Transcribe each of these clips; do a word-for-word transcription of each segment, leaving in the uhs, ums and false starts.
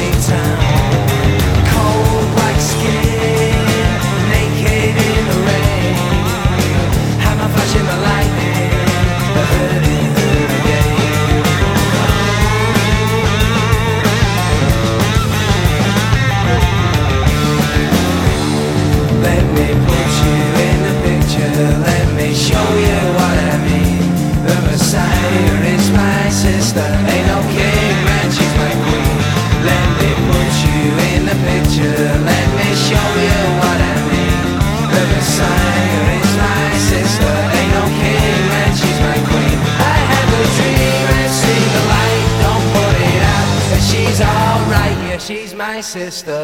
leave town. Cold like skin, naked in the rain. Hammer flashing the lightning, the hurting hurt again. Let me put you in the picture, let me show you what I mean. The Messiah is my sister, ain't no king, man, she's my queen. Let me put you in the picture, let me show you what I mean. The Messiah is my sister, ain't no king, man, she's my queen. I have a dream, I see the light, don't put it out. And she's alright, yeah, she's my sister.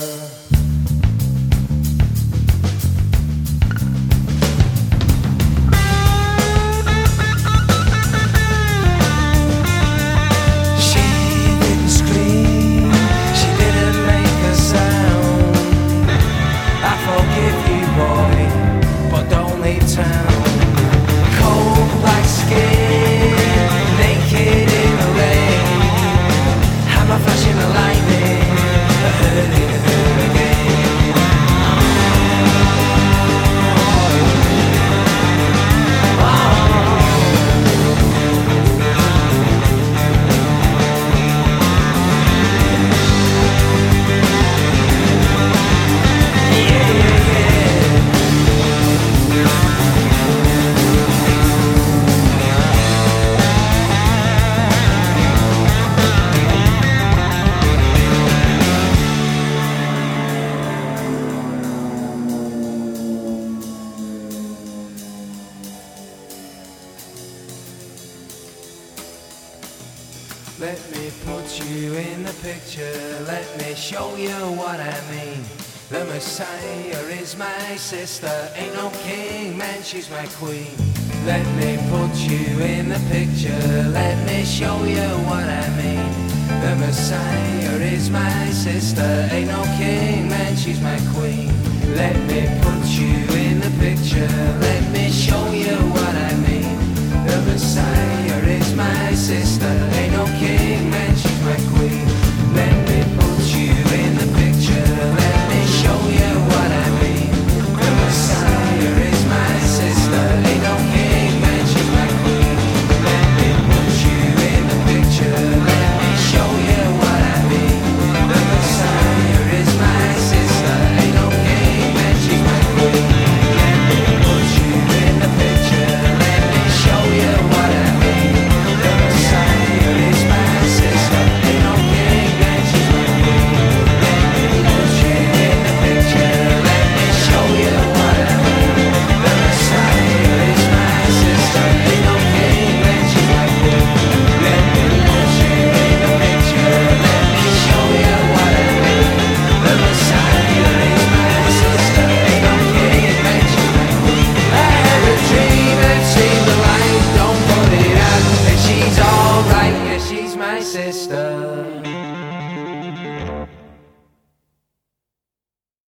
Let me put you in the picture, let me show you what I mean. The Messiah is my sister, ain't no king, man, she's my queen. Let me put you in the picture, let me show you what I mean. The Messiah is my sister, ain't no king, man, she's my queen. Let me put you in the picture, let me show you what I mean. The Messiah is my sister, ain't no king.